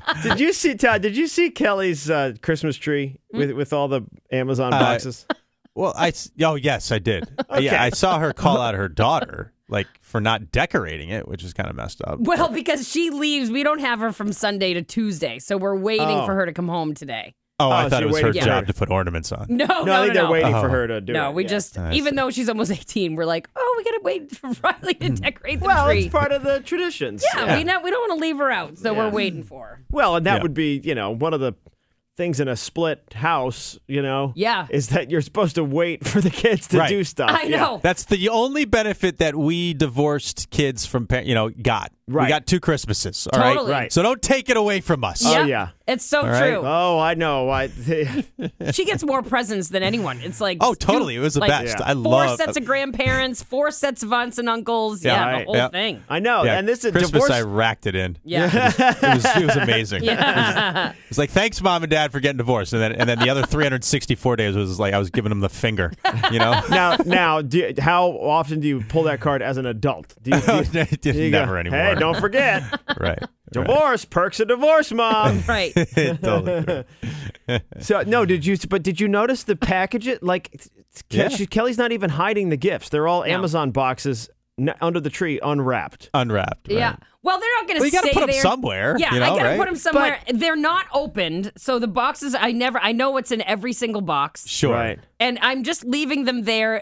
Did you see, Todd? Did you see Kelly's Christmas tree with all the Amazon boxes? Well, yes, I did. Okay. Yeah, I saw her call out her daughter, for not decorating it, which is kind of messed up. Well, because she leaves, we don't have her from Sunday to Tuesday, so we're waiting for her to come home today. Oh, I thought so it was you're her waiting for job her. to put ornaments on. No, I think they're waiting for her to do it. No, we just, even though she's almost 18, we're like, we got to wait for Riley to decorate the Well, tree. it's part of the traditions. We don't want to leave her out, so we're waiting for her. Well, and that would be, one of the things in a split house, Yeah. is that you're supposed to wait for the kids to do stuff. I know. That's the only benefit that we divorced kids from, got. Right. We got 2 Christmases, all right? Totally. Right. So don't take it away from us. Oh, Yep. yeah. It's so right. true. Oh, I know. She gets more presents than anyone. It's like Oh, totally. It was the best. Yeah. I 4 love sets of grandparents, 4 sets of aunts and uncles. Yeah, Yeah, right. the whole Yeah. thing. I know. Yeah, And this is Christmas. divorce. I racked it in. Yeah. It was amazing. Yeah. It's like, thanks, Mom and Dad, for getting divorced, and then the other 364 days was like I was giving them the finger. Now, how often do you pull that card as an adult? Do you Never go, anymore. Hey, don't forget. Right. Divorce, perks of divorce, Mom. Right. Totally. So no, did you notice the package? Kelly's not even hiding the gifts. They're all Amazon boxes under the tree, unwrapped. Unwrapped. Right. Yeah. Well, they're not going to Well, you got stay to put them there. somewhere. Yeah, you know, I got to right? put them somewhere. They're not opened, so the boxes, I know what's in every single box. Sure. Right. And I'm just leaving them there.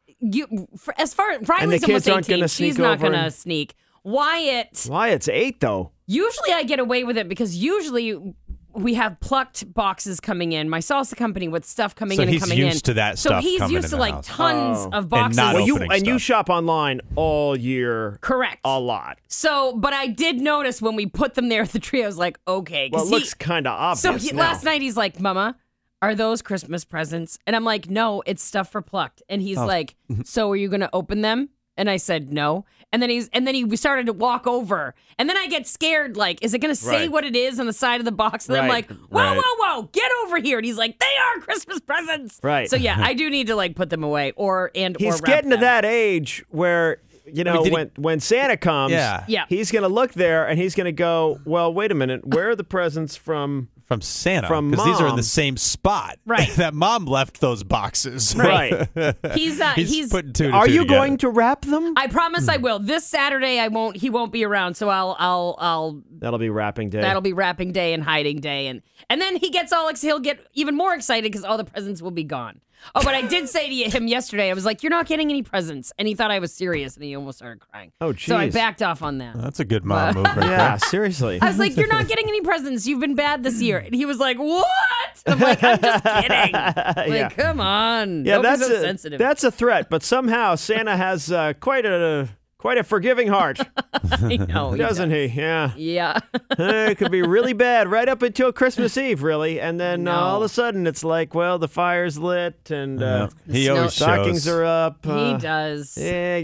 As far as And the Riley's kids almost aren't 18, gonna she's sneak not over going to and- sneak. Wyatt, Wyatt's 8 though. usually I get away with it because usually we have plucked boxes coming in. My salsa company with stuff coming So in and he's coming in. used to that so stuff he's coming used in to the like house. tons of boxes. not Well, opening you stuff. shop online all year. Correct. A lot. So, but I did notice when we put them there at the tree, I was like, okay. 'cause Well, it looks kind of obvious. So now. last night he's like, Mama, are those Christmas presents? And I'm like, no, it's stuff for plucked. And he's like, so are you going to open them? And I said, no. And then we started to walk over. And then I get scared, like, is it going to say Right. what it is on the side of the box? And I'm Right. like, whoa, Right. whoa, get over here. And he's like, they are Christmas presents. Right. So yeah, I do need to like put them away or He's wrap getting to them. that age where, did when Santa comes, Yeah. Yeah. he's going to look there and he's going to go, well, wait a minute, where are the presents from? From Santa. From Because these are in Mom. the same spot. Right. that Mom left those boxes. Right. He's He's putting 2 to Are 2 you together. going to wrap them? I promise I will. This Saturday he won't be around, so I'll That'll be wrapping day. that'll be wrapping day and hiding day, and then he gets he'll get even more excited because all the presents will be gone. Oh, but I did say to him yesterday, I was like, "You're not getting any presents," and he thought I was serious, and he almost started crying. Oh, So I geez. backed off on that. That's a good mom move right Yeah, there. seriously. I was like, "You're not getting any presents. You've been bad this year," and he was like, "What?" I'm like, "I'm just kidding." Like, Yeah. come on. Yeah, Don't be that's so a, sensitive. that's a threat, but somehow Santa has quite a forgiving heart, I know, doesn't he? Yeah. Yeah. It could be really bad right up until Christmas Eve, really. And then all of a sudden it's like, well, the fire's lit and He always stockings shows. are up. He does. Yeah,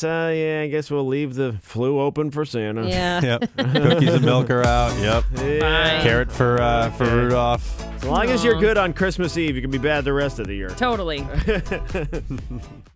I guess we'll leave the flue open for Santa. Yeah. Yep. Cookies and milk are out. Yep. Yeah. Carrot for Rudolph. As long as you're good on Christmas Eve, you can be bad the rest of the year. Totally.